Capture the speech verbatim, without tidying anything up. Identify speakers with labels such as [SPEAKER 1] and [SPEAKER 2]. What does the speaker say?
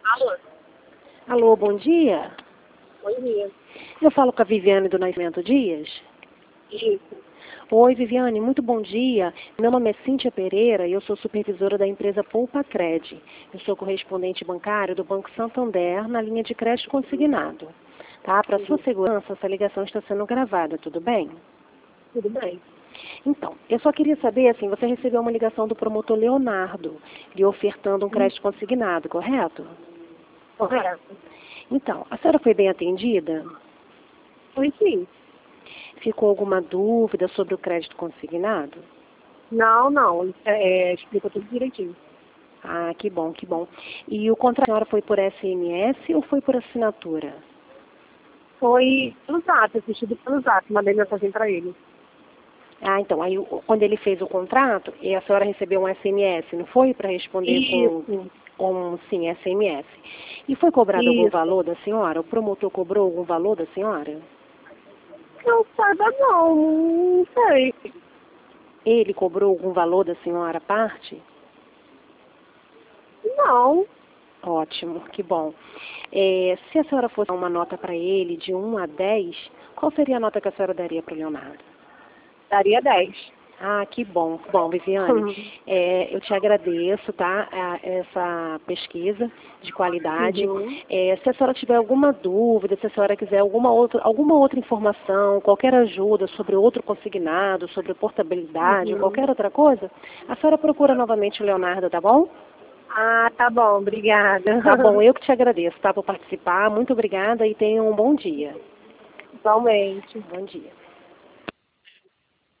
[SPEAKER 1] Alô?
[SPEAKER 2] Alô, bom dia.
[SPEAKER 1] Bom dia.
[SPEAKER 2] Eu falo com a Viviane do Nascimento Dias.
[SPEAKER 1] Isso.
[SPEAKER 2] Oi, Viviane, muito bom dia. Meu nome é Cíntia Pereira e eu sou supervisora da empresa Poupa Cred. Eu sou correspondente bancário do Banco Santander na linha de crédito consignado. Tá? Para sua segurança, essa ligação está sendo gravada, tudo bem?
[SPEAKER 1] Tudo bem.
[SPEAKER 2] Então, eu só queria saber, assim, você recebeu uma ligação do promotor Leonardo, lhe ofertando um crédito consignado, correto?
[SPEAKER 1] Correto.
[SPEAKER 2] Então, a senhora foi bem atendida?
[SPEAKER 1] Foi sim.
[SPEAKER 2] Ficou alguma dúvida sobre o crédito consignado?
[SPEAKER 1] Não, não. É, explica tudo direitinho.
[SPEAKER 2] Ah, que bom, que bom. E o contrato da senhora foi por S M S ou foi por assinatura?
[SPEAKER 1] Foi pelo zap, assistido pelo zap. Mandei mensagem para ele.
[SPEAKER 2] Ah, então, aí o- quando ele fez o contrato, e a senhora recebeu um S M S, não foi para responder com,
[SPEAKER 1] Isso.
[SPEAKER 2] com sim, S M S. E foi cobrado algum
[SPEAKER 1] Isso.
[SPEAKER 2] valor da senhora? O promotor cobrou algum valor da senhora?
[SPEAKER 1] Não saiba não. Não sei.
[SPEAKER 2] Ele cobrou algum valor da senhora à parte?
[SPEAKER 1] Não.
[SPEAKER 2] Ótimo, que bom. É, se a senhora fosse dar uma nota para ele de um a dez, qual seria a nota que a senhora daria para o Leonardo?
[SPEAKER 1] Daria dez.
[SPEAKER 2] Ah, que bom. Bom, Viviane, é, eu te agradeço, tá, a- essa pesquisa de qualidade.
[SPEAKER 1] Uhum.
[SPEAKER 2] É, se a senhora tiver alguma dúvida, se a senhora quiser alguma outra, alguma outra informação, qualquer ajuda sobre outro consignado, sobre portabilidade ou
[SPEAKER 1] Uhum.
[SPEAKER 2] qualquer outra coisa, a senhora procura novamente o Leonardo, tá bom?
[SPEAKER 1] Ah, tá bom. Obrigada.
[SPEAKER 2] Tá bom, eu que te agradeço, tá, por participar. Muito obrigada e tenha um bom dia.
[SPEAKER 1] Igualmente.
[SPEAKER 2] Bom dia.